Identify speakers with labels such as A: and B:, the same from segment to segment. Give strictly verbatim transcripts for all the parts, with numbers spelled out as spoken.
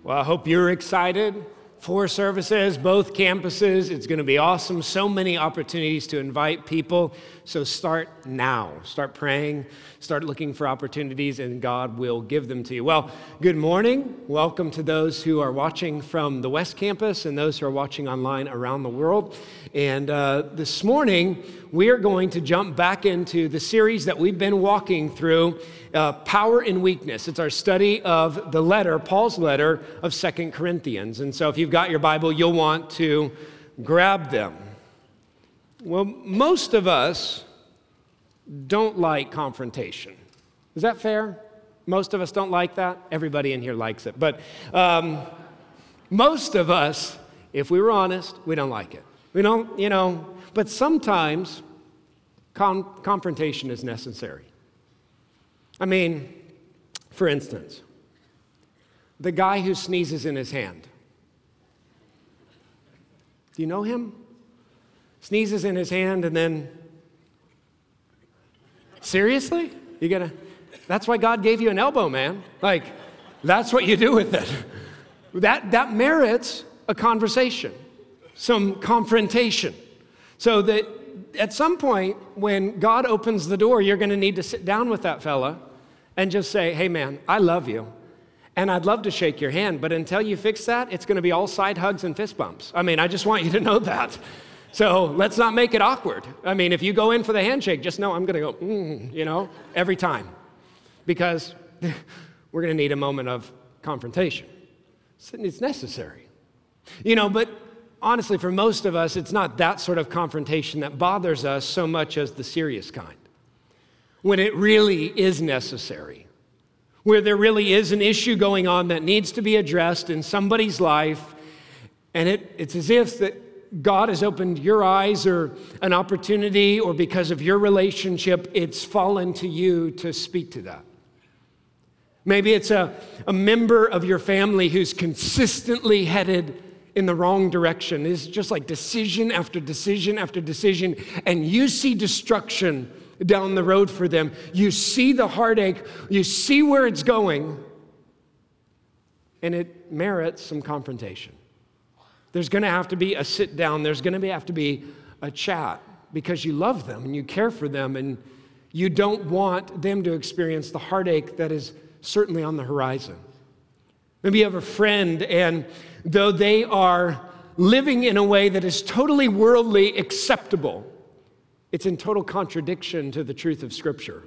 A: Well, I hope you're excited. Four services, both campuses. It's going to be awesome. So many opportunities to invite people. So start now. Start praying. Start looking for opportunities, and God will give them to you. Well, good morning. Welcome to those who are watching from the West Campus and those who are watching online around the world. And uh, this morning, we are going to jump back into the series that we've been walking through, uh, Power in Weakness. It's our study of the letter, Paul's letter of Second Corinthians. And so if you've got your Bible, you'll want to grab them. Well, most of us don't like confrontation. Is that fair? Most of us don't like that. Everybody in here likes it. But um, most of us, if we were honest, we don't like it. We don't, you know, but sometimes con- confrontation is necessary. I mean, for instance, the guy who sneezes in his hand. Do you know him? Sneezes in his hand and then, seriously? You gotta, that's why God gave you an elbow, man. Like, that's what you do with it. That, that merits a conversation, some confrontation. So that at some point, when God opens the door, you're gonna need to sit down with that fella and just say, hey man, I love you. And I'd love to shake your hand, but until you fix that, it's gonna be all side hugs and fist bumps. I mean, I just want you to know that. So let's not make it awkward. I mean, if you go in for the handshake, just know I'm gonna go, mm, you know, every time. Because we're gonna need a moment of confrontation. It's necessary. You know, but honestly, for most of us, it's not that sort of confrontation that bothers us so much as the serious kind. When it really is necessary. Where there really is an issue going on that needs to be addressed in somebody's life, and it, it's as if that God has opened your eyes or an opportunity, or because of your relationship, it's fallen to you to speak to that. Maybe it's a, a member of your family who's consistently headed in the wrong direction. It's just like decision after decision after decision, and you see destruction down the road for them. You see the heartache, you see where it's going, and it merits some confrontation. There's gonna have to be a sit down, there's gonna have to be a chat, because you love them and you care for them, and you don't want them to experience the heartache that is certainly on the horizon. Maybe you have a friend, and though they are living in a way that is totally worldly acceptable, it's in total contradiction to the truth of Scripture.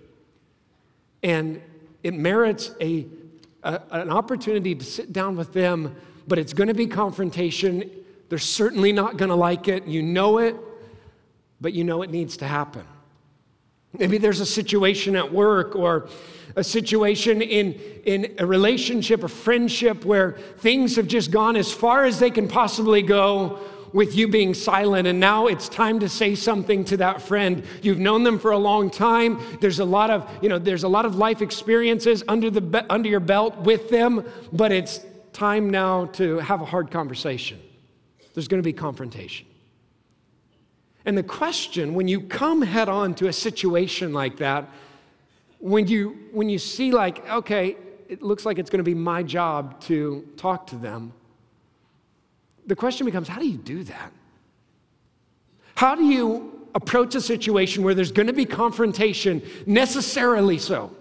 A: And it merits a, a an opportunity to sit down with them, but it's gonna be confrontation. They're certainly not gonna like it. You know it, but you know it needs to happen. Maybe there's a situation at work, or a situation in, in a relationship, a friendship, where things have just gone as far as they can possibly go with you being silent, and now it's time to say something to that friend. You've known them for a long time. There's a lot of, you know, there's a lot of life experiences under the be- under your belt with them, but it's time now to have a hard conversation. There's going to be confrontation. And the question, when you come head on to a situation like that, when you when you see like, okay, it looks like it's going to be my job to talk to them, the question becomes, how do you do that? How do you approach a situation where there's going to be confrontation, necessarily so?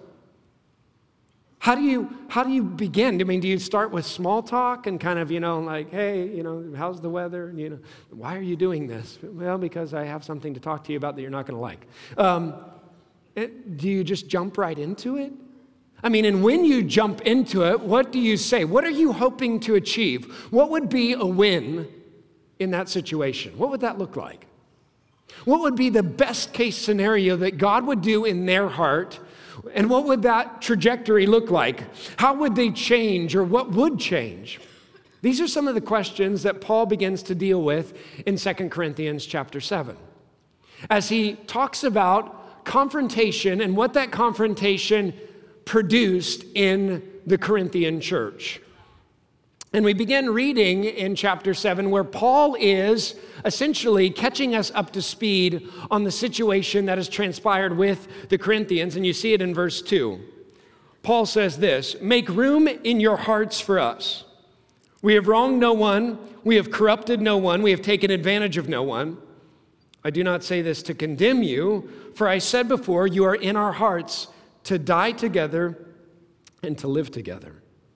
A: How do you how do you begin? I mean, do you start with small talk and kind of, you know, like, hey, you know, how's the weather? You know, why are you doing this? Well, because I have something to talk to you about that you're not going to like. Um, it, do you just jump right into it? I mean, and when you jump into it, what do you say? What are you hoping to achieve? What would be a win in that situation? What would that look like? What would be the best case scenario that God would do in their heart? And what would that trajectory look like? How would they change, or what would change? These are some of the questions that Paul begins to deal with in Second Corinthians chapter seven. As he talks about confrontation and what that confrontation produced in the Corinthian church. And we begin reading in chapter seven, where Paul is essentially catching us up to speed on the situation that has transpired with the Corinthians. And you see it in verse two. Paul says this, "Make room in your hearts for us. We have wronged no one. We have corrupted no one. We have taken advantage of no one. I do not say this to condemn you, for I said before, you are in our hearts to die together and to live together.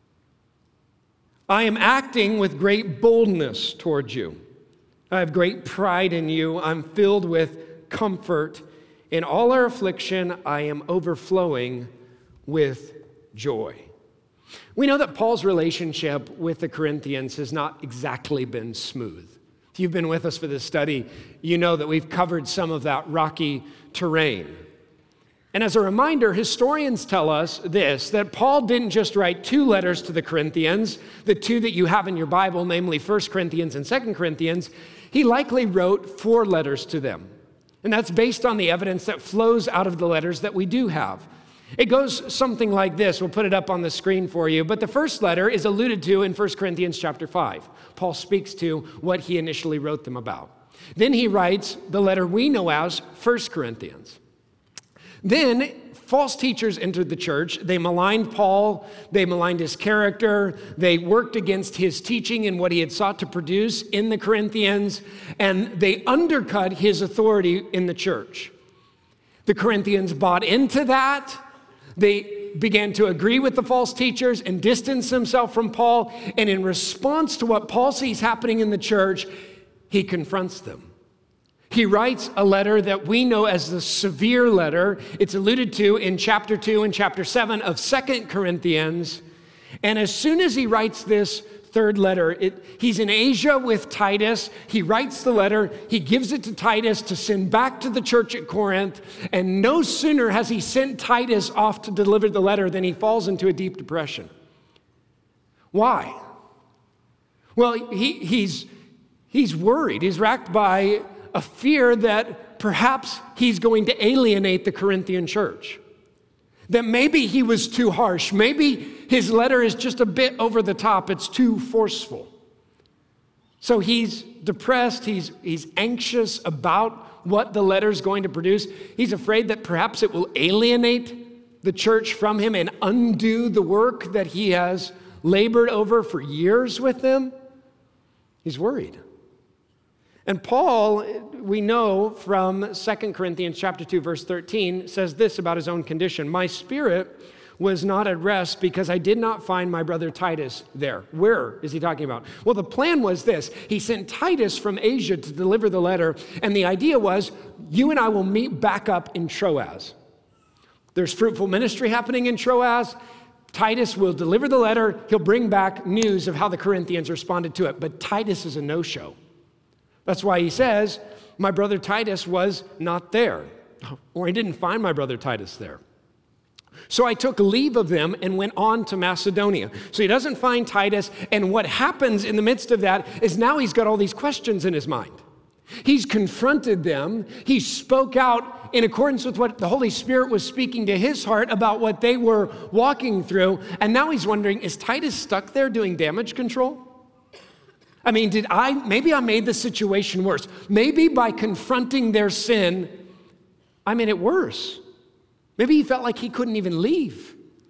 A: I am acting with great boldness towards you. I have great pride in you. I'm filled with comfort. In all our affliction, I am overflowing with joy. We know that Paul's relationship with the Corinthians has not exactly been smooth. If you've been with us for this study, you know that we've covered some of that rocky terrain. And as a reminder, historians tell us this, that Paul didn't just write two letters to the Corinthians, the two that you have in your Bible, namely First Corinthians and Second Corinthians. He likely wrote four letters to them. And that's based on the evidence that flows out of the letters that we do have. It goes something like this. We'll put it up on the screen for you. But the first letter is alluded to in First Corinthians chapter five. Paul speaks to what he initially wrote them about. Then he writes the letter we know as First Corinthians. Then false teachers entered the church. They maligned Paul. They maligned his character. They worked against his teaching and what he had sought to produce in the Corinthians. And they undercut his authority in the church. The Corinthians bought into that. They began to agree with the false teachers and distance themselves from Paul. And in response to what Paul sees happening in the church, he confronts them. He writes a letter that we know as the severe letter. It's alluded to in chapter two and chapter seven of Second Corinthians. And as soon as he writes this third letter, it, he's in Asia with Titus. He writes the letter. He gives it to Titus to send back to the church at Corinth. And no sooner has he sent Titus off to deliver the letter than he falls into a deep depression. Why? Well, he, he's, he's worried. He's racked by a fear that perhaps he's going to alienate the Corinthian church. That maybe he was too harsh. Maybe his letter is just a bit over the top. It's too forceful. So he's depressed. He's, he's anxious about what the letter is going to produce. He's afraid that perhaps it will alienate the church from him and undo the work that he has labored over for years with them. He's worried. And Paul, we know from Second Corinthians chapter two, verse thirteen, says this about his own condition. My spirit was not at rest because I did not find my brother Titus there. Where is he talking about? Well, the plan was this. He sent Titus from Asia to deliver the letter, and the idea was, you and I will meet back up in Troas. There's fruitful ministry happening in Troas. Titus will deliver the letter. He'll bring back news of how the Corinthians responded to it. But Titus is a no-show. That's why he says, my brother Titus was not there, or I didn't find my brother Titus there. So I took leave of them and went on to Macedonia. So he doesn't find Titus, and what happens in the midst of that is now he's got all these questions in his mind. He's confronted them. He spoke out in accordance with what the Holy Spirit was speaking to his heart about what they were walking through, and now he's wondering, is Titus stuck there doing damage control? I mean, did I, maybe I made the situation worse. Maybe by confronting their sin, I made it worse. Maybe he felt like he couldn't even leave.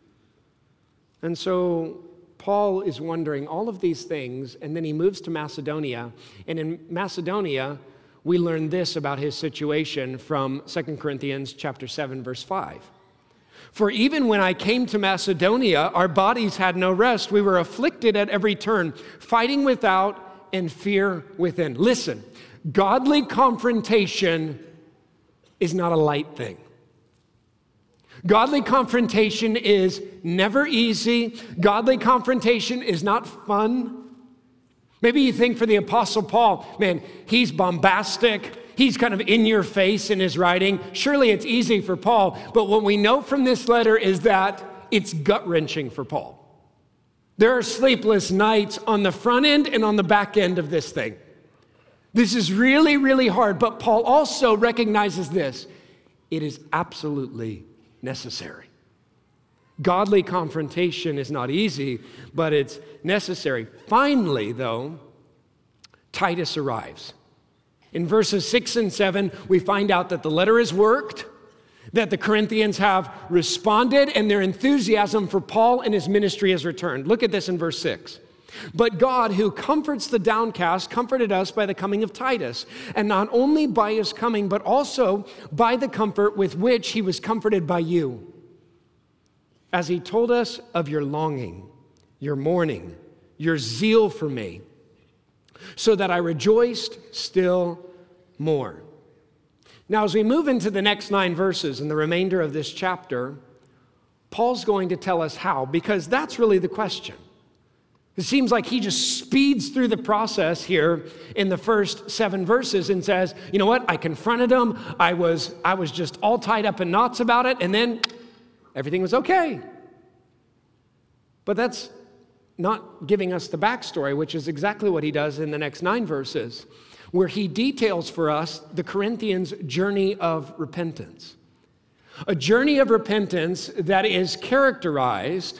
A: And so Paul is wondering all of these things, and then he moves to Macedonia. And in Macedonia, we learn this about his situation from Second Corinthians chapter seven, verse five. For even when I came to Macedonia, our bodies had no rest. We were afflicted at every turn, fighting without and fear within. Listen, godly confrontation is not a light thing. Godly confrontation is never easy. Godly confrontation is not fun. Maybe you think for the Apostle Paul, man, he's bombastic. He's kind of in your face in his writing. Surely it's easy for Paul. But what we know from this letter is that it's gut-wrenching for Paul. There are sleepless nights on the front end and on the back end of this thing. This is really, really hard. But Paul also recognizes this. It is absolutely necessary. Godly confrontation is not easy, but it's necessary. Finally, though, Titus arrives. In verses six and seven, we find out that the letter is worked, that the Corinthians have responded, and their enthusiasm for Paul and his ministry has returned. Look at this in verse six. But God, who comforts the downcast, comforted us by the coming of Titus, and not only by his coming, but also by the comfort with which he was comforted by you, as he told us of your longing, your mourning, your zeal for me, so that I rejoiced still more. Now, as we move into the next nine verses and the remainder of this chapter, Paul's going to tell us how, because that's really the question. It seems like he just speeds through the process here in the first seven verses and says, you know what, I confronted him, I was, I was just all tied up in knots about it, and then everything was okay. But that's not giving us the backstory, which is exactly what he does in the next nine verses, where he details for us the Corinthians' journey of repentance. A journey of repentance that is characterized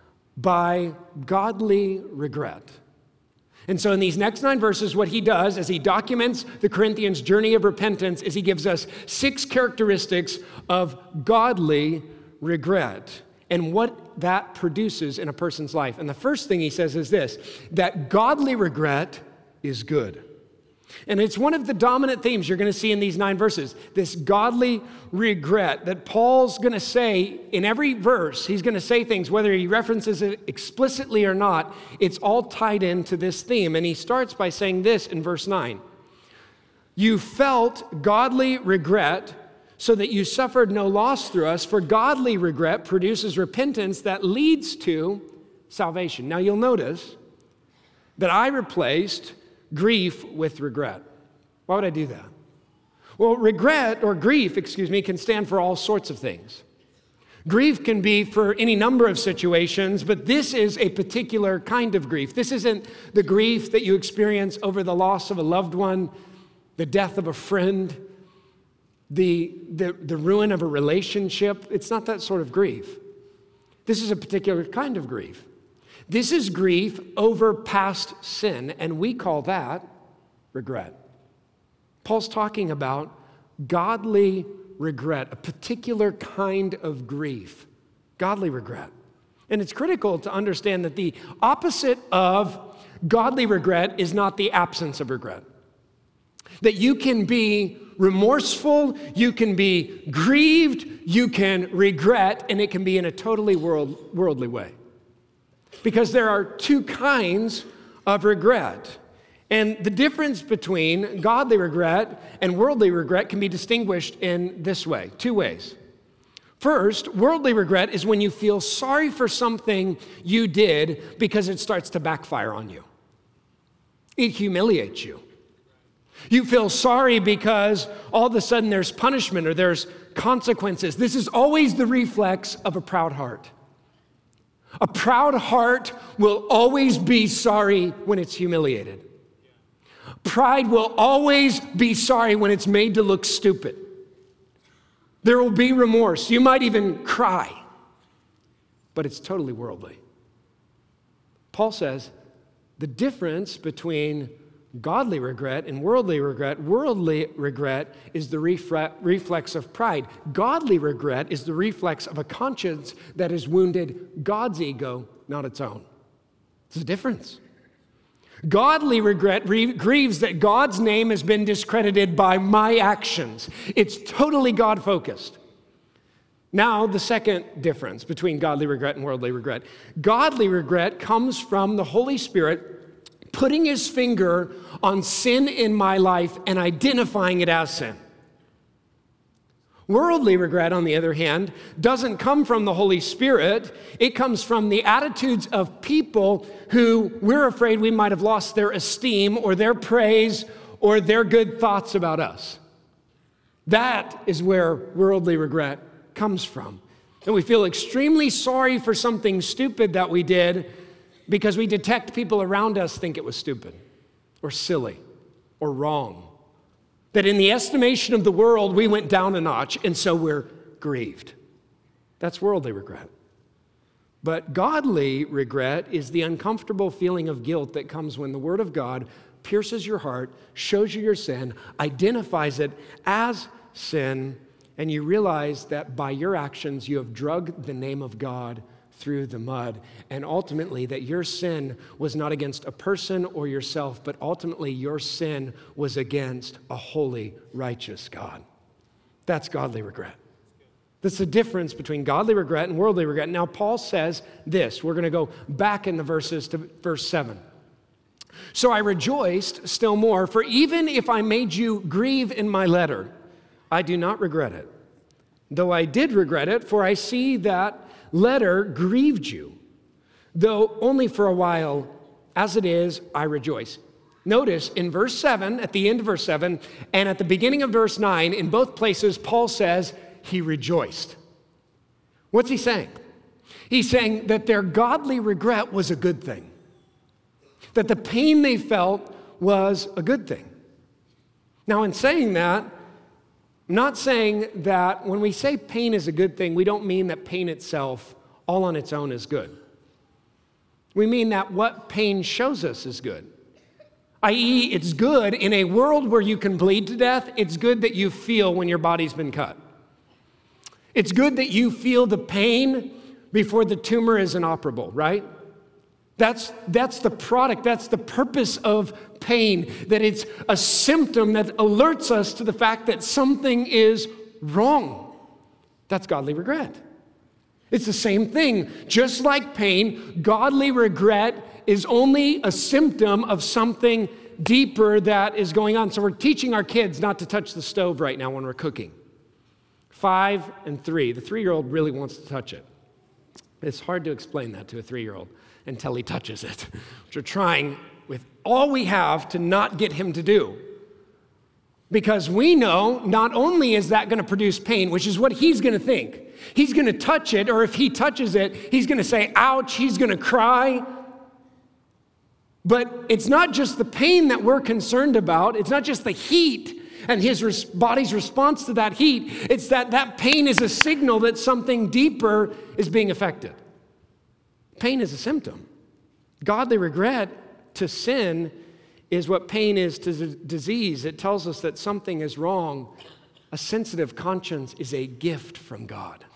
A: by godly regret. And so in these next nine verses, what he does as he documents the Corinthians' journey of repentance is he gives us six characteristics of godly regret and what that produces in a person's life. And the first thing he says is this, that godly regret is good. And it's one of the dominant themes you're going to see in these nine verses, this godly regret that Paul's going to say in every verse. He's going to say things, whether he references it explicitly or not, it's all tied into this theme. And he starts by saying this in verse nine. You felt godly regret so that you suffered no loss through us, for godly regret produces repentance that leads to salvation. Now you'll notice that I replaced grief with regret. Why would I do that? Well, regret or grief, excuse me, can stand for all sorts of things. Grief can be for any number of situations, but this is a particular kind of grief. This isn't the grief that you experience over the loss of a loved one, the death of a friend, the, the, the ruin of a relationship. It's not that sort of grief. This is a particular kind of grief. This is grief over past sin, and we call that regret. Paul's talking about godly regret, a particular kind of grief, godly regret. And it's critical to understand that the opposite of godly regret is not the absence of regret. That you can be remorseful, you can be grieved, you can regret, and it can be in a totally world, worldly way. Because there are two kinds of regret. And the difference between godly regret and worldly regret can be distinguished in this way, two ways. First, worldly regret is when you feel sorry for something you did because it starts to backfire on you. It humiliates you. You feel sorry because all of a sudden there's punishment or there's consequences. This is always the reflex of a proud heart. A proud heart will always be sorry when it's humiliated. Pride will always be sorry when it's made to look stupid. There will be remorse. You might even cry, but it's totally worldly. Paul says the difference between godly regret and worldly regret, worldly regret is the refre- reflex of pride. Godly regret is the reflex of a conscience that has wounded God's ego, not its own. It's a difference. Godly regret re- grieves that God's name has been discredited by my actions. It's totally God-focused. Now, the second difference between godly regret and worldly regret. Godly regret comes from the Holy Spirit putting his finger on sin in my life and identifying it as sin. Worldly regret, on the other hand, doesn't come from the Holy Spirit. It comes from the attitudes of people who we're afraid we might have lost their esteem or their praise or their good thoughts about us. That is where worldly regret comes from. And we feel extremely sorry for something stupid that we did because we detect people around us think it was stupid or silly or wrong. That in the estimation of the world, we went down a notch, and so we're grieved. That's worldly regret. But godly regret is the uncomfortable feeling of guilt that comes when the Word of God pierces your heart, shows you your sin, identifies it as sin, and you realize that by your actions, you have drugged the name of God through the mud, and ultimately that your sin was not against a person or yourself, but ultimately your sin was against a holy, righteous God. That's godly regret. That's the difference between godly regret and worldly regret. Now, Paul says this. We're going to go back in the verses to verse seven. So I rejoiced still more, for even if I made you grieve in my letter, I do not regret it. Though I did regret it, for I see that letter grieved you, though only for a while. As it is, I rejoice. Notice in verse seven, at the end of verse seven, and at the beginning of verse nine, in both places, Paul says he rejoiced. What's he saying? He's saying that their godly regret was a good thing, that the pain they felt was a good thing. Now, in saying that, I'm not saying that when we say pain is a good thing, we don't mean that pain itself, all on its own, is good. We mean that what pain shows us is good. that is, it's good in a world where you can bleed to death. It's good that you feel when your body's been cut. It's good that you feel the pain before the tumor is inoperable, right? That's, that's the product, that's the purpose of pain, that it's a symptom that alerts us to the fact that something is wrong. That's godly regret. It's the same thing. Just like pain, godly regret is only a symptom of something deeper that is going on. So we're teaching our kids not to touch the stove right now when we're cooking. Five and three. The three-year-old really wants to touch it. It's hard to explain that to a three-year-old until he touches it, which we're trying with all we have to not get him to do. Because we know not only is that going to produce pain, which is what he's going to think. He's going to touch it, or if he touches it, he's going to say, ouch, he's going to cry. But it's not just the pain that we're concerned about. It's not just the heat and his res- body's response to that heat. It's that that pain is a signal that something deeper is being affected. Pain is a symptom. Godly regret to sin is what pain is to d- disease. It tells us that something is wrong. A sensitive conscience is a gift from God.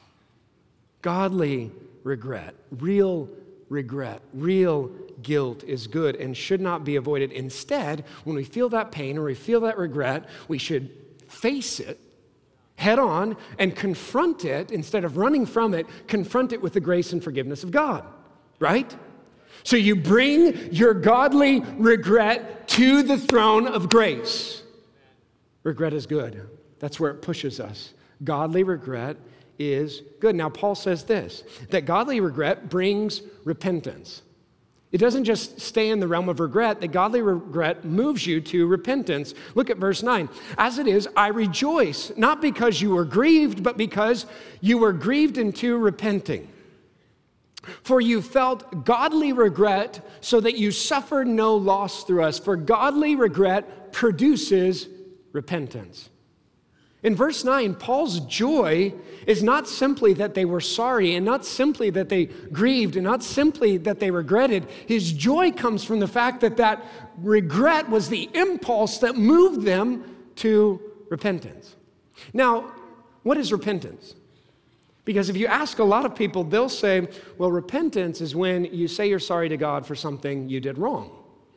A: Godly regret, real regret, real guilt is good and should not be avoided. Instead, when we feel that pain or we feel that regret, we should face it head on and confront it instead of running from it, confront it with the grace and forgiveness of God, right? So you bring your godly regret to the throne of grace. Regret is good. That's where it pushes us. Godly regret is good. Now, Paul says this, that godly regret brings repentance. It doesn't just stay in the realm of regret. That godly regret moves you to repentance. Look at verse nine. As it is, I rejoice, not because you were grieved, but because you were grieved into repenting. For you felt godly regret so that you suffered no loss through us. For godly regret produces repentance. In verse nine, Paul's joy is not simply that they were sorry and not simply that they grieved and not simply that they regretted. His joy comes from the fact that that regret was the impulse that moved them to repentance. Now, what is repentance? Because if you ask a lot of people, they'll say, well, repentance is when you say you're sorry to God for something you did wrong.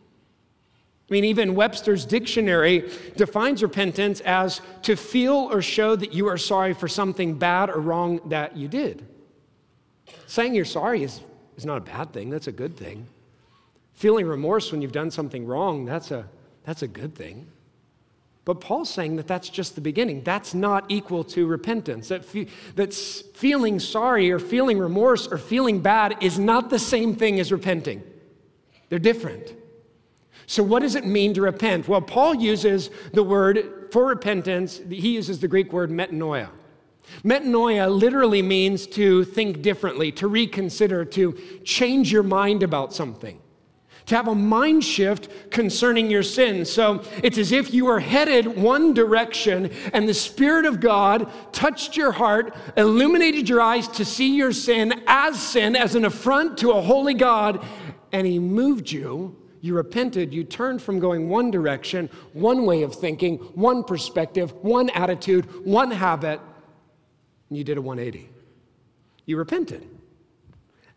A: I mean, even Webster's dictionary defines repentance as to feel or show that you are sorry for something bad or wrong that you did. Saying you're sorry is, is not a bad thing. That's a good thing. Feeling remorse when you've done something wrong, that's a, that's a good thing. But Paul's saying that that's just the beginning. That's not equal to repentance. That fe- that's feeling sorry or feeling remorse or feeling bad is not the same thing as repenting. They're different. So what does it mean to repent? Well, Paul uses the word for repentance, he uses the Greek word metanoia. Metanoia literally means to think differently, to reconsider, to change your mind about something, to have a mind shift concerning your sin. So it's as if you were headed one direction and the Spirit of God touched your heart, illuminated your eyes to see your sin as sin, as an affront to a holy God, and he moved you. You repented, you turned from going one direction, one way of thinking, one perspective, one attitude, one habit, and you did a one eighty. You repented.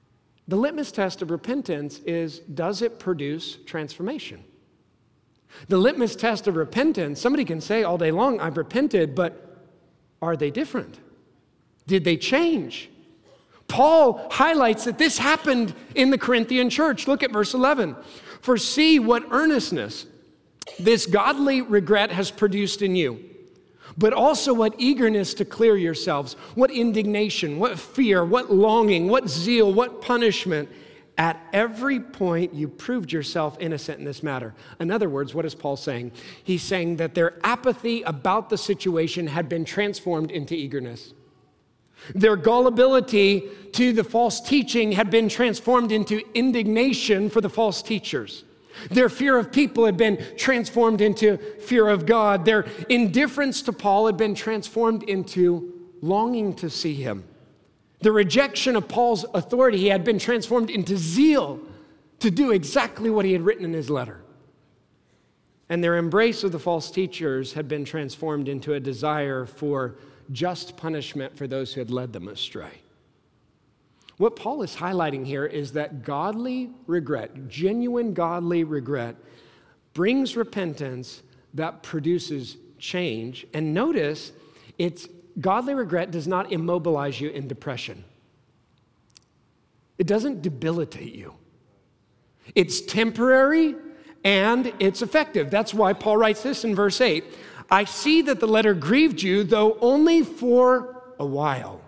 A: The litmus test of repentance is, does it produce transformation? The litmus test of repentance, somebody can say all day long, I've repented, but are they different? Did they change? Paul highlights that this happened in the Corinthian church. Look at verse eleven. For see what earnestness this godly regret has produced in you, but also what eagerness to clear yourselves, what indignation, what fear, what longing, what zeal, what punishment. At every point you proved yourself innocent in this matter. In other words, what is Paul saying? He's saying that their apathy about the situation had been transformed into eagerness. Their gullibility to the false teaching had been transformed into indignation for the false teachers. Their fear of people had been transformed into fear of God. Their indifference to Paul had been transformed into longing to see him. The rejection of Paul's authority had been transformed into zeal to do exactly what he had written in his letter. And their embrace of the false teachers had been transformed into a desire for just punishment for those who had led them astray. What Paul is highlighting here is that godly regret, genuine godly regret, brings repentance that produces change. And notice, it's godly regret does not immobilize you in depression. It doesn't debilitate you. It's temporary and it's effective. That's why Paul writes this in verse eight. I see that the letter grieved you, though only for a while.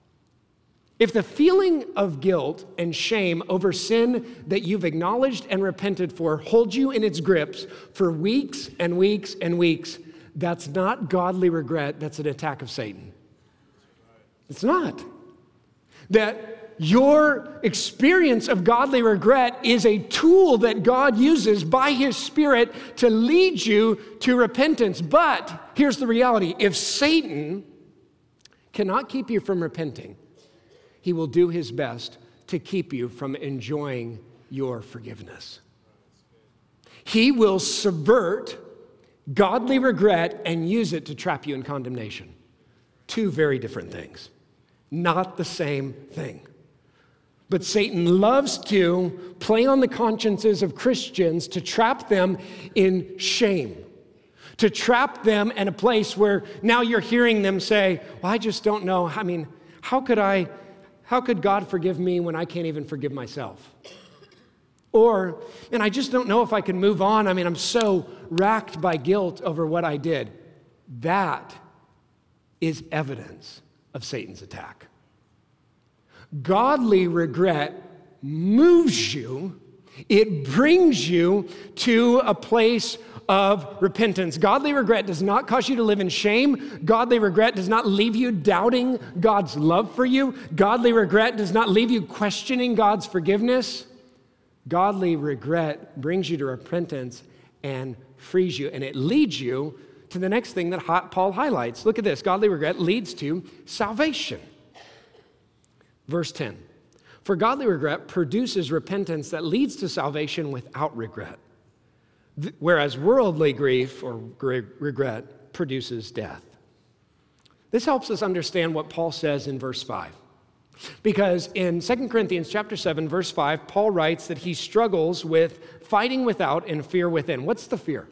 A: If the feeling of guilt and shame over sin that you've acknowledged and repented for holds you in its grips for weeks and weeks and weeks, that's not godly regret, that's an attack of Satan. It's not. That your experience of godly regret is a tool that God uses by His Spirit to lead you to repentance. But here's the reality. If Satan cannot keep you from repenting, he will do his best to keep you from enjoying your forgiveness. He will subvert godly regret and use it to trap you in condemnation. Two very different things, not the same thing. But Satan loves to play on the consciences of Christians to trap them in shame, to trap them in a place where now you're hearing them say, well, I just don't know. I mean, how could I, how could God forgive me when I can't even forgive myself? Or, and I just don't know if I can move on. I mean, I'm so racked by guilt over what I did. That is evidence of Satan's attack. Godly regret moves you. It brings you to a place of repentance. Godly regret does not cause you to live in shame. Godly regret does not leave you doubting God's love for you. Godly regret does not leave you questioning God's forgiveness. Godly regret brings you to repentance and frees you, and it leads you to the next thing that Paul highlights. Look at this. Godly regret leads to salvation. Verse ten. For godly regret produces repentance that leads to salvation without regret, whereas worldly grief or regret produces death. This helps us understand what Paul says in verse five. Because in Second Corinthians chapter seven, verse five, Paul writes that he struggles with fighting without and fear within. What's the fear?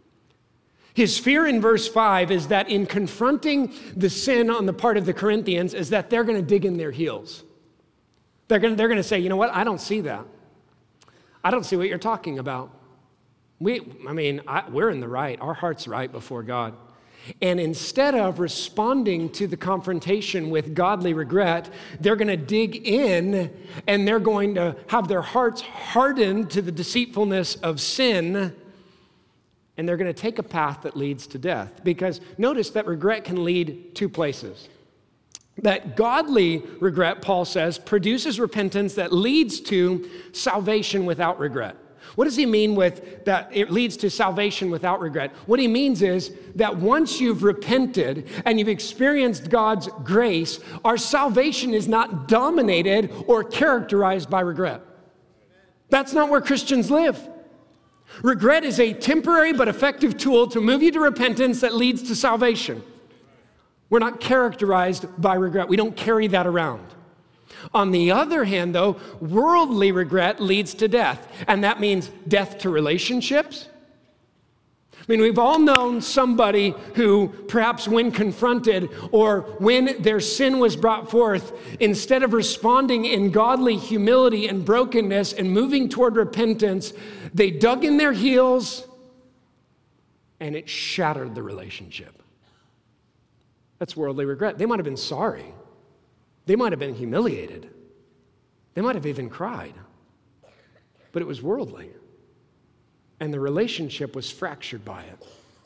A: His fear in verse five is that in confronting the sin on the part of the Corinthians is that they're going to dig in their heels. They're going to, they're going to say, you know what, I don't see that. I don't see what you're talking about. We, I mean, I, we're in the right. Our heart's right before God. And instead of responding to the confrontation with godly regret, they're going to dig in and they're going to have their hearts hardened to the deceitfulness of sin, and they're going to take a path that leads to death. Because notice that regret can lead two places. That godly regret, Paul says, produces repentance that leads to salvation without regret. What does he mean with that it leads to salvation without regret? What he means is that once you've repented and you've experienced God's grace, our salvation is not dominated or characterized by regret. That's not where Christians live. Regret is a temporary but effective tool to move you to repentance that leads to salvation. We're not characterized by regret. We don't carry that around. On the other hand, though, worldly regret leads to death, and that means death to relationships. I mean, we've all known somebody who perhaps when confronted or when their sin was brought forth, instead of responding in godly humility and brokenness and moving toward repentance, they dug in their heels and it shattered the relationship. That's worldly regret. They might have been sorry. They might have been humiliated. They might have even cried. But it was worldly. And the relationship was fractured by it.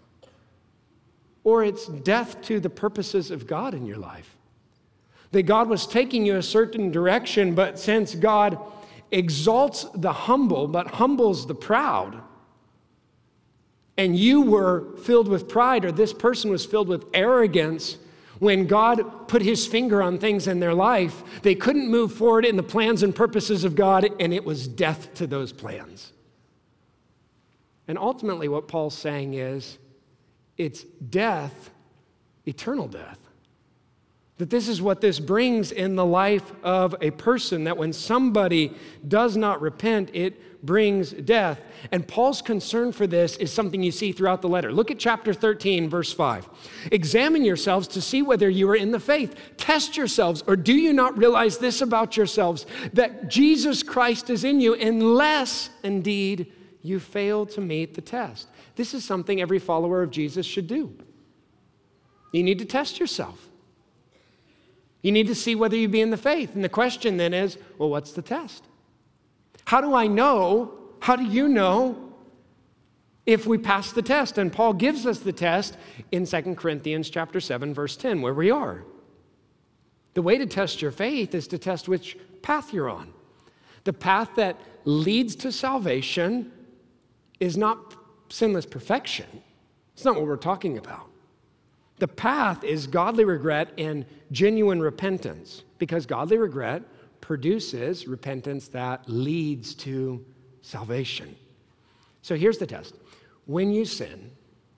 A: Or it's death to the purposes of God in your life. That God was taking you a certain direction, but since God exalts the humble, but humbles the proud, and you were filled with pride, or this person was filled with arrogance, when God put his finger on things in their life, they couldn't move forward in the plans and purposes of God, and it was death to those plans. And ultimately what Paul's saying is, it's death, eternal death. That this is what this brings in the life of a person, that when somebody does not repent, it brings death. And Paul's concern for this is something you see throughout the letter. Look at chapter thirteen, verse five. Examine yourselves to see whether you are in the faith. Test yourselves, or do you not realize this about yourselves, that Jesus Christ is in you, unless indeed you fail to meet the test. This is something every follower of Jesus should do. You need to test yourself. You need to see whether you be in the faith. And the question then is, well, what's the test? How do I know, how do you know if we pass the test? And Paul gives us the test in Second Corinthians chapter seven, verse ten, where we are. The way to test your faith is to test which path you're on. The path that leads to salvation is not sinless perfection. It's not what we're talking about. The path is godly regret and genuine repentance, because godly regret produces repentance that leads to salvation. So here's the test. When you sin,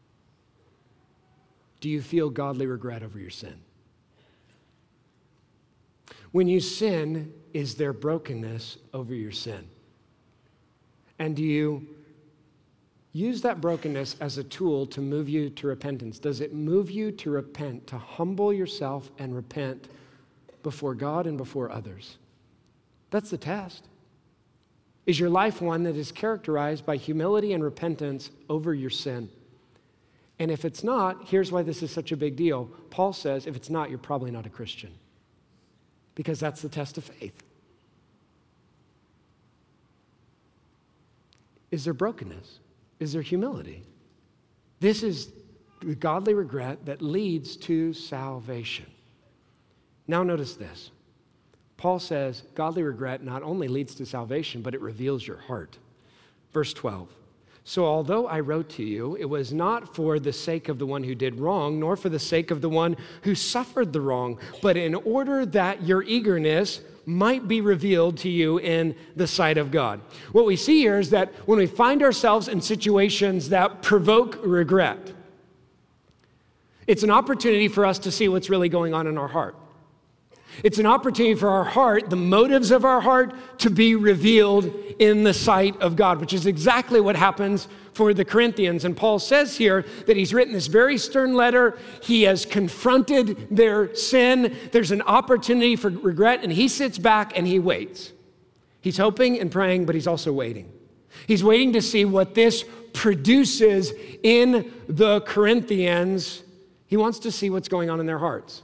A: do you feel godly regret over your sin? When you sin, is there brokenness over your sin? And do you use that brokenness as a tool to move you to repentance? Does it move you to repent, to humble yourself and repent before God and before others? That's the test. Is your life one that is characterized by humility and repentance over your sin? And if it's not, here's why this is such a big deal. Paul says, if it's not, you're probably not a Christian, because that's the test of faith. Is there brokenness? Is there humility? This is the godly regret that leads to salvation. Now notice this. Paul says godly regret not only leads to salvation, but it reveals your heart. Verse twelve. So although I wrote to you, it was not for the sake of the one who did wrong, nor for the sake of the one who suffered the wrong, but in order that your eagerness might be revealed to you in the sight of God. What we see here is that when we find ourselves in situations that provoke regret, it's an opportunity for us to see what's really going on in our heart. It's an opportunity for our heart, the motives of our heart, to be revealed in the sight of God, which is exactly what happens for the Corinthians. And Paul says here that he's written this very stern letter. He has confronted their sin. There's an opportunity for regret, and he sits back and he waits. He's hoping and praying, but he's also waiting. He's waiting to see what this produces in the Corinthians. He wants to see what's going on in their hearts.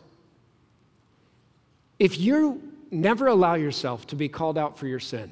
A: If you never allow yourself to be called out for your sin,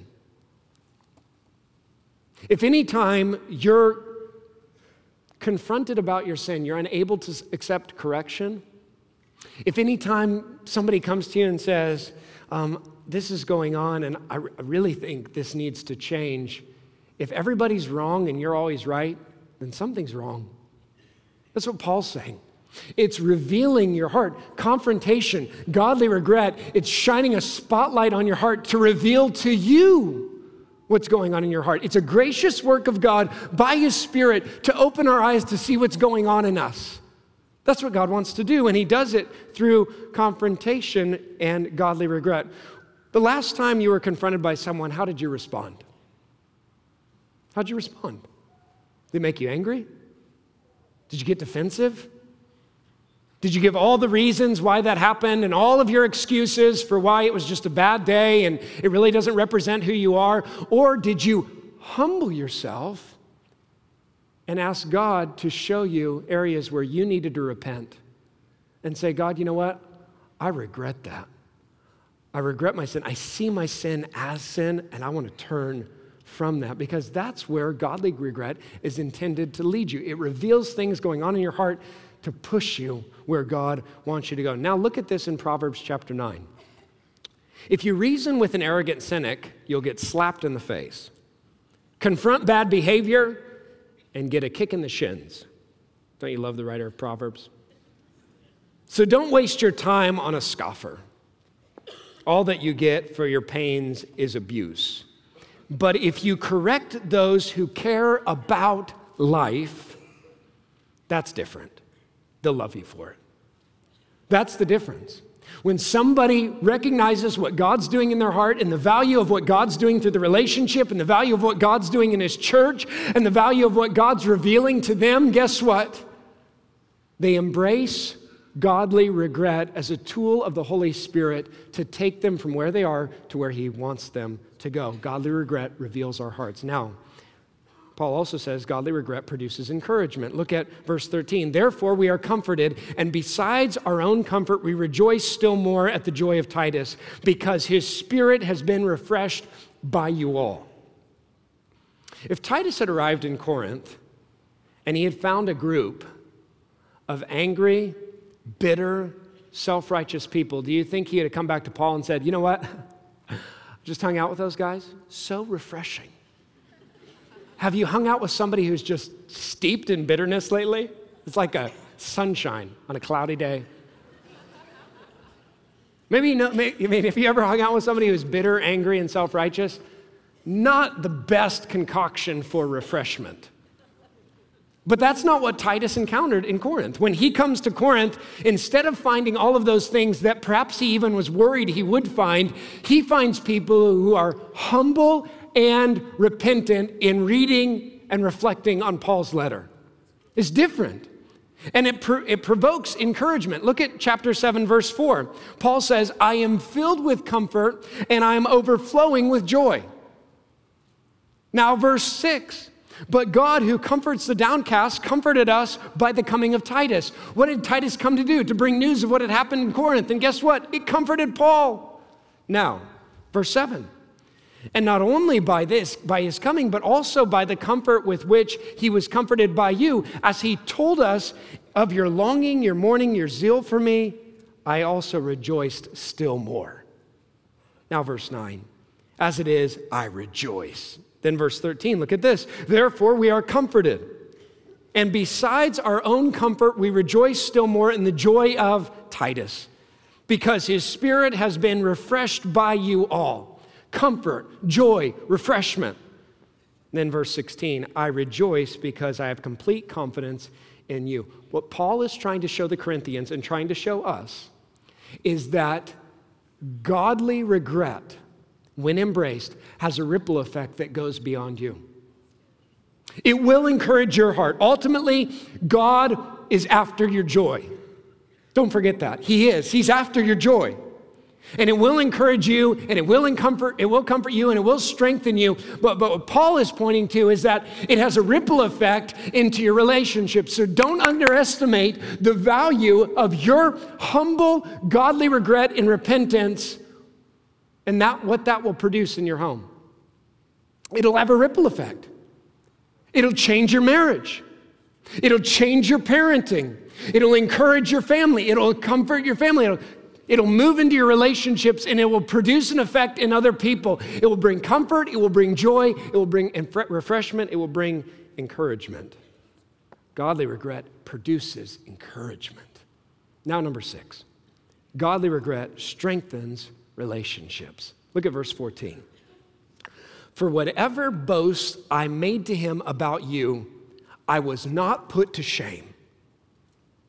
A: if any time you're confronted about your sin, you're unable to accept correction, if any time somebody comes to you and says, um, this is going on and I, r- I really think this needs to change, if everybody's wrong and you're always right, then something's wrong. That's what Paul's saying. It's revealing your heart. Confrontation, godly regret, it's shining a spotlight on your heart to reveal to you what's going on in your heart. It's a gracious work of God by His Spirit to open our eyes to see what's going on in us. That's what God wants to do, and He does it through confrontation and godly regret. The last time you were confronted by someone, how did you respond? How'd you respond? Did it make you angry? Did you get defensive? Did you give all the reasons why that happened and all of your excuses for why it was just a bad day and it really doesn't represent who you are? Or did you humble yourself and ask God to show you areas where you needed to repent and say, God, you know what? I regret that. I regret my sin. I see my sin as sin, and I want to turn from that, because that's where godly regret is intended to lead you. It reveals things going on in your heart to push you where God wants you to go. Now look at this in Proverbs chapter nine. If you reason with an arrogant cynic, you'll get slapped in the face. Confront bad behavior and get a kick in the shins. Don't you love the writer of Proverbs? So don't waste your time on a scoffer. All that you get for your pains is abuse. But if you correct those who care about life, that's different. They'll love you for it. That's the difference. When somebody recognizes what God's doing in their heart and the value of what God's doing through the relationship and the value of what God's doing in His church and the value of what God's revealing to them, guess what? They embrace godly regret as a tool of the Holy Spirit to take them from where they are to where He wants them to go. Godly regret reveals our hearts. Now, Paul also says godly regret produces encouragement. Look at verse thirteen. Therefore, we are comforted, and besides our own comfort, we rejoice still more at the joy of Titus, because his spirit has been refreshed by you all. If Titus had arrived in Corinth and he had found a group of angry, bitter, self-righteous people, do you think he had come back to Paul and said, you know what? Just hung out with those guys? So refreshing. Have you hung out with somebody who's just steeped in bitterness lately? It's like a sunshine on a cloudy day. Maybe you know, maybe, I mean, if you ever hung out with somebody who's bitter, angry, and self-righteous, not the best concoction for refreshment. But that's not what Titus encountered in Corinth. When he comes to Corinth, instead of finding all of those things that perhaps he even was worried he would find, he finds people who are humble and repentant in reading and reflecting on Paul's letter. It's different. And it, pro- it provokes encouragement. Look at chapter seven, verse four. Paul says, I am filled with comfort and I am overflowing with joy. Now, verse six. But God, who comforts the downcast, comforted us by the coming of Titus. What did Titus come to do? To bring news of what had happened in Corinth. And guess what? It comforted Paul. Now, verse seven. And not only by this, by his coming, but also by the comfort with which he was comforted by you, as he told us of your longing, your mourning, your zeal for me, I also rejoiced still more. Now, verse nine. As it is, I rejoice. Then verse thirteen, look at this. Therefore, we are comforted. And besides our own comfort, we rejoice still more in the joy of Titus, because his spirit has been refreshed by you all. Comfort, joy, refreshment. Then verse sixteen, I rejoice because I have complete confidence in you. What Paul is trying to show the Corinthians and trying to show us is that godly regret, when embraced, has a ripple effect that goes beyond you. It will encourage your heart. Ultimately, God is after your joy. Don't forget that. He is. He's after your joy. And it will encourage you, and it will comfort, it will comfort you, and it will strengthen you. But, but what Paul is pointing to is that it has a ripple effect into your relationship. So don't underestimate the value of your humble, godly regret and repentance, and that what that will produce in your home. It'll have a ripple effect. It'll change your marriage. It'll change your parenting. It'll encourage your family. It'll comfort your family. It'll, it'll move into your relationships, and it will produce an effect in other people. It will bring comfort. It will bring joy. It will bring refreshment. It will bring encouragement. Godly regret produces encouragement. Now, number six. Godly regret strengthens relationships. Look at verse fourteen. For whatever boast I made to him about you, I was not put to shame.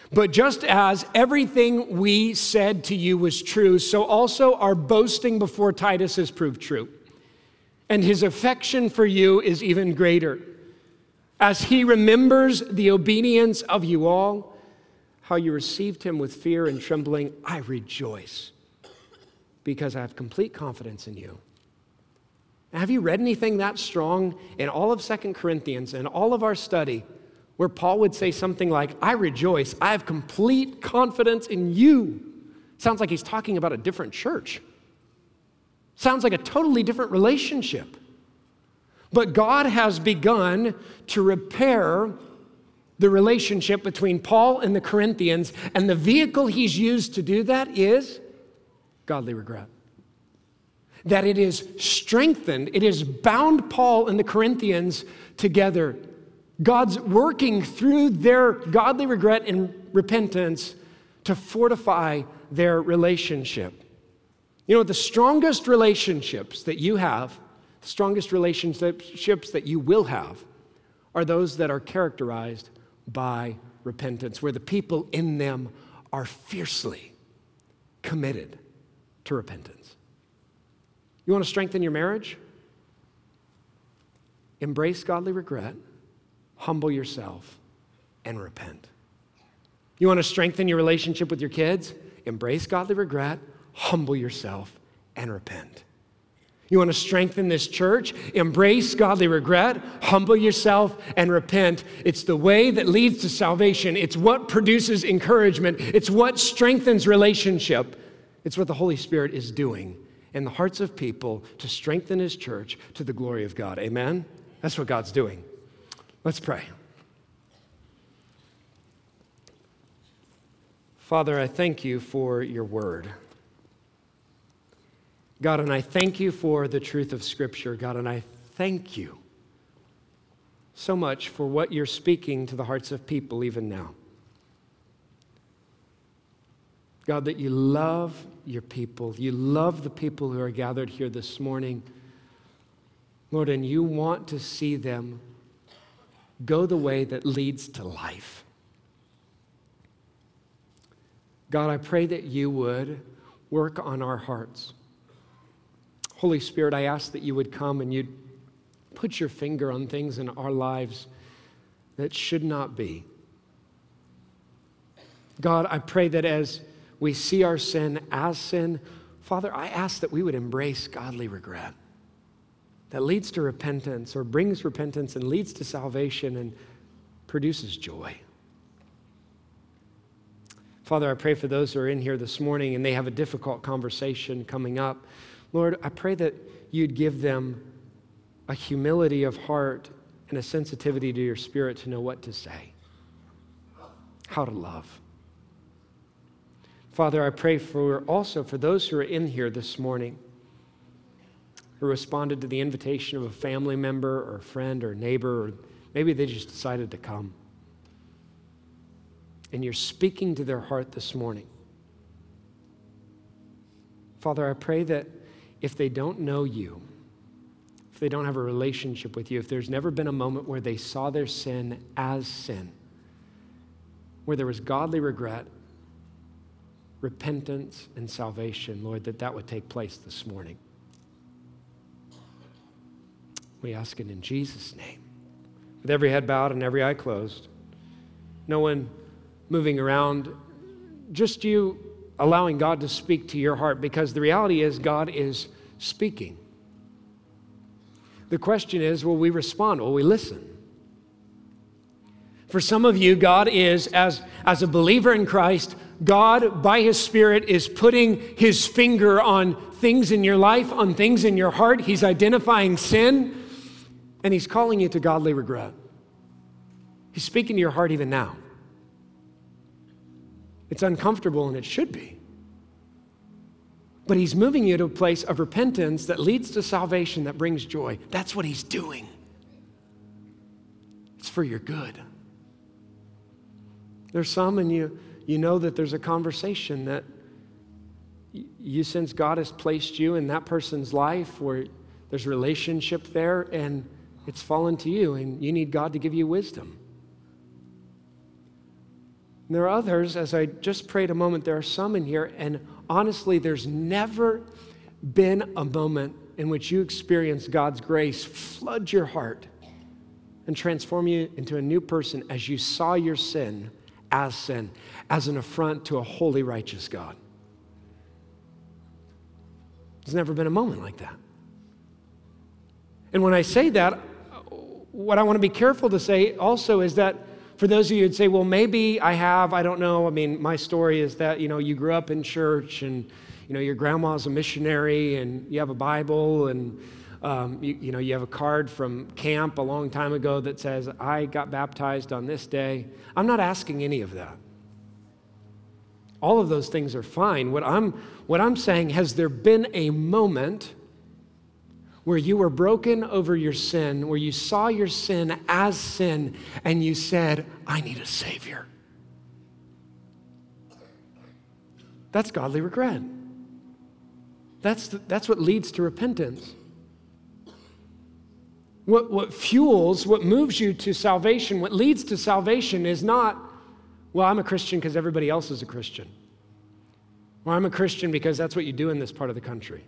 A: But just as everything we said to you was true, so also our boasting before Titus has proved true. And his affection for you is even greater, as he remembers the obedience of you all, how you received him with fear and trembling. I rejoice because I have complete confidence in you. Have you read anything that strong in all of Second Corinthians and all of our study where Paul would say something like, I rejoice, I have complete confidence in you? Sounds like he's talking about a different church. Sounds like a totally different relationship. But God has begun to repair the relationship between Paul and the Corinthians, and the vehicle he's used to do that is godly regret. That it is strengthened, it has bound Paul and the Corinthians together. God's working through their godly regret and repentance to fortify their relationship. You know, the strongest relationships that you have, the strongest relationships that you will have, are those that are characterized by repentance, where the people in them are fiercely committed to repentance. You want to strengthen your marriage? Embrace godly regret, humble yourself, and repent. You want to strengthen your relationship with your kids? Embrace godly regret, humble yourself, and repent. You want to strengthen this church? Embrace godly regret, humble yourself, and repent. It's the way that leads to salvation. It's what produces encouragement. It's what strengthens relationship. It's what the Holy Spirit is doing in the hearts of people to strengthen his church to the glory of God. Amen? That's what God's doing. Let's pray. Father, I thank you for your word. God, and I thank you for the truth of Scripture. God, and I thank you so much for what you're speaking to the hearts of people even now. God, that you love your people. You love the people who are gathered here this morning. Lord, and you want to see them go the way that leads to life. God, I pray that you would work on our hearts. Holy Spirit, I ask that you would come and you'd put your finger on things in our lives that should not be. God, I pray that as we see our sin as sin, Father, I ask that we would embrace godly regret that leads to repentance or brings repentance and leads to salvation and produces joy. Father, I pray for those who are in here this morning and they have a difficult conversation coming up. Lord, I pray that you'd give them a humility of heart and a sensitivity to your Spirit to know what to say, how to love. Father, I pray for also for those who are in here this morning who responded to the invitation of a family member or a friend or neighbor, or maybe they just decided to come. And you're speaking to their heart this morning. Father, I pray that if they don't know you, if they don't have a relationship with you, if there's never been a moment where they saw their sin as sin, where there was godly regret, repentance, and salvation, Lord, that that would take place this morning. We ask it in Jesus' name. With every head bowed and every eye closed, no one moving around, just you allowing God to speak to your heart, because the reality is God is speaking. The question is, will we respond? Will we listen? For some of you, God is, as, as a believer in Christ, God, by his Spirit, is putting his finger on things in your life, on things in your heart. He's identifying sin, and he's calling you to godly regret. He's speaking to your heart even now. It's uncomfortable, and it should be. But he's moving you to a place of repentance that leads to salvation, that brings joy. That's what he's doing. It's for your good. There's some, and you, you know that there's a conversation that you sense God has placed you in that person's life where there's a relationship there, and it's fallen to you, and you need God to give you wisdom. And there are others, as I just prayed a moment, there are some in here, and honestly, there's never been a moment in which you experience God's grace flood your heart and transform you into a new person as you saw your sin as sin, as an affront to a holy, righteous God. There's never been a moment like that. And when I say that, what I want to be careful to say also is that for those of you who'd say, well, maybe I have, I don't know. I mean, my story is that, you know, you grew up in church and, you know, your grandma's a missionary and you have a Bible and, um, you, you know, you have a card from camp a long time ago that says, I got baptized on this day. I'm not asking any of that. All of those things are fine. What I'm, what I'm saying, has there been a moment where you were broken over your sin, where you saw your sin as sin, and you said, I need a Savior? That's godly regret. That's, the, that's what leads to repentance. What, what fuels, what moves you to salvation, what leads to salvation is not, well, I'm a Christian because everybody else is a Christian. Or I'm a Christian because that's what you do in this part of the country.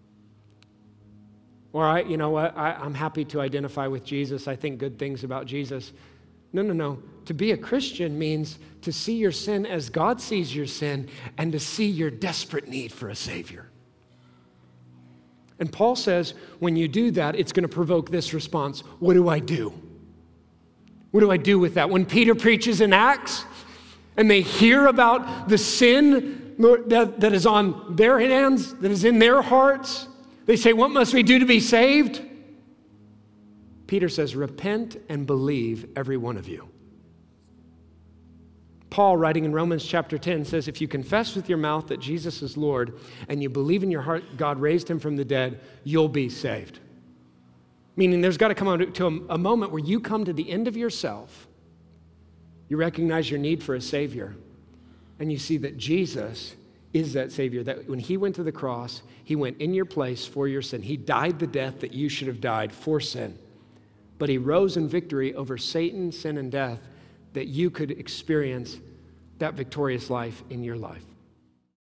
A: Or, I, you know what, I, I'm happy to identify with Jesus. I think good things about Jesus. No, no, no. To be a Christian means to see your sin as God sees your sin and to see your desperate need for a Savior. And Paul says, when you do that, it's going to provoke this response. What do I do? What do I do with that? When Peter preaches in Acts and they hear about the sin that, that is on their hands, that is in their hearts, they say, what must we do to be saved? Peter says, repent and believe, every one of you. Paul, writing in Romans chapter ten, says, if you confess with your mouth that Jesus is Lord and you believe in your heart God raised him from the dead, you'll be saved. Meaning there's got to come to a, a moment where you come to the end of yourself, you recognize your need for a Savior, and you see that Jesus is that Savior, that when he went to the cross, he went in your place for your sin. He died the death that you should have died for sin. But he rose in victory over Satan, sin, and death, that you could experience that victorious life in your life.